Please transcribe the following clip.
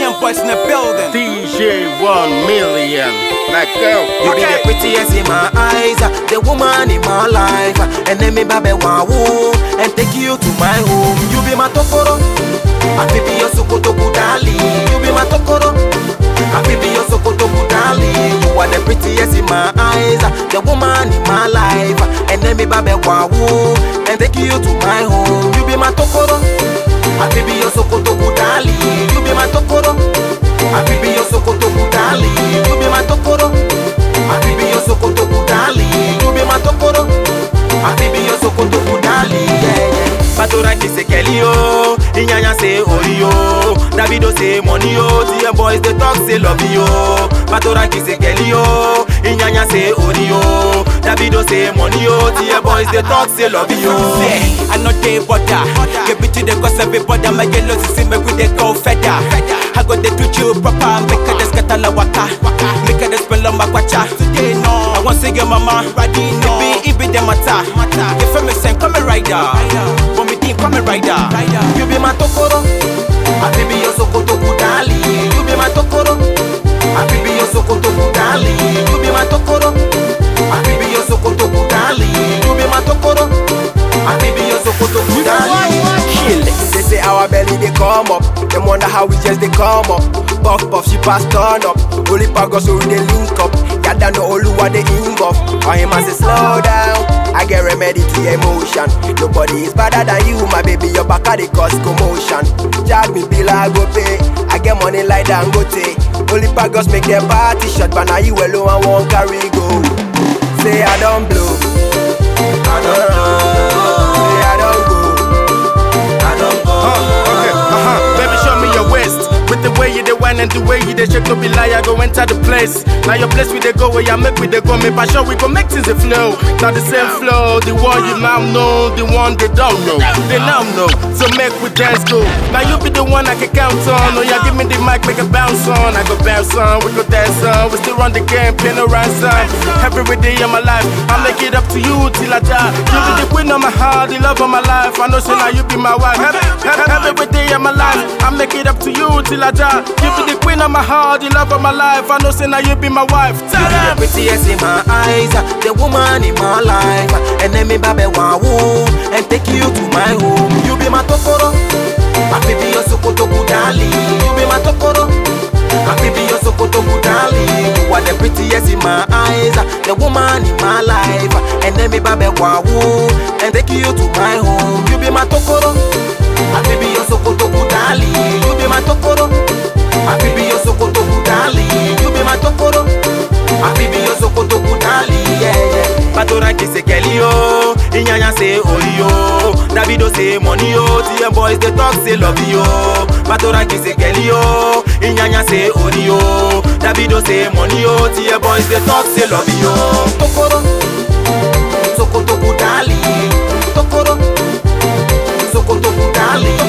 young boys in the building. DJ 1 million. Like girl, you be the prettiest in my eyes, the woman in my life, and then me babe woo and take you to my home. You be my tokoro, I be your sokoto budali. You be my tokoro, I be your sokoto budali. You are the prettiest in my eyes, the woman in my life, and then me babe woo and take you to my home. You be my tokoro, I be your sokoto budali. You be my tokoro, I be your sokoto budali. You be my tokoro, I be your sokoto budali. You be my tokoro, I be your sokoto budali. Yeah, yeah. Batora kise keli yo, Inyanya say Orio, Davido say money yo, TM boys they talk say love yo. Batora kise keli yo, Inyanya say Orio, Davido say money yo, TM boys they talk say love yo. I know they bother, give it to the cause everybody. My yellow see me with the go feather. I got the treat you proper, make her the scatala waka, make her the spell on my quacha. Today no, I want to see your mama, ready no, it be the matter. If I'm a same, come a rider. Come a rider. You be my tokoro, I be your sokoto budali. You be my tokoro, I be your sokoto budali. You be my tokoro, I be your sokoto budali. You be my tokoro, I be your sokoto budali. Kill it. They say our belly they come up, them wonder how we just they come up. Puff puff she pass turn up, only pagos so they link up. Yada no Oluwa they involve. Or him I say slow down, I get remedy to your emotion. Nobody is better than you, my baby. Your back at the cause commotion. Jag me bill I go pay. I get money like Dangote. Only pagos make their party shot, but now you alone and won't carry go. Say I don't blow, I don't blow. Say I don't go, I don't go. Okay, baby show me your waist. With the way you dey whine and the way you dey shake, no be lie, I go enter the place. Now your place we dey go, where you make we dey go. Me for sure we go make things a flow. Not the same flow, the one you now know, the one they don't know. They now know, so make we dance go. Now you be the one I can count on. Oh yeah, give me the mic, make it bounce on. I go bounce on, we go dance on. We still run the game, pay no ransom. Every day of my life, I make it up to you till I die. You be the queen of my heart, the love of my life. I know so now you be my wife. Every day of my life, I make it up to you till I die. You be the queen of my heart, the love of my life. I know say now you be my wife. Tell you be the prettiest in my eyes, the woman in my life, and then me babe woo and take you to my home. You be my tokoro, I be your sokoto budali. You be my tokoro, I be your sokoto budali. You are the prettiest in my eyes, the woman in my life, and then me babe woo and take you to my home. You be my tokoro, I be your sokoto budali. You be my tokoro, I be your sokoto budali. You be my tokoro, I be your sokoto budali. Yeah, yeah. Batora kise keli yo, Inyanya say Orio, Davido say money yo, TM boys they talk say love yo. Batora kise keli yo, Inyanya say Orio, Davido say money yo, TM boys they talk say love yo. Tokoro, sokoto budali. Tokoro, sokoto budali.